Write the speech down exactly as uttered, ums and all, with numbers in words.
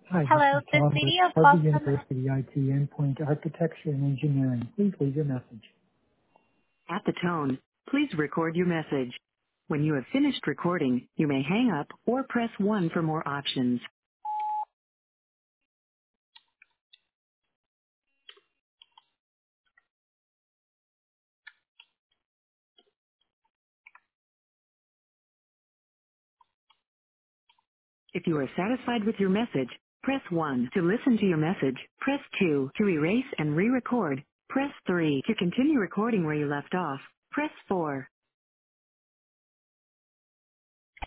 Hi, this Hello, is this Tom with video call Harvard from University I T Endpoint Architecture and Engineering. Please leave your message. At the tone, please record your message. When you have finished recording, you may hang up or press one for more options. If you are satisfied with your message, press one. To listen to your message, press two. To erase and re-record, press three. To continue recording where you left off, press four.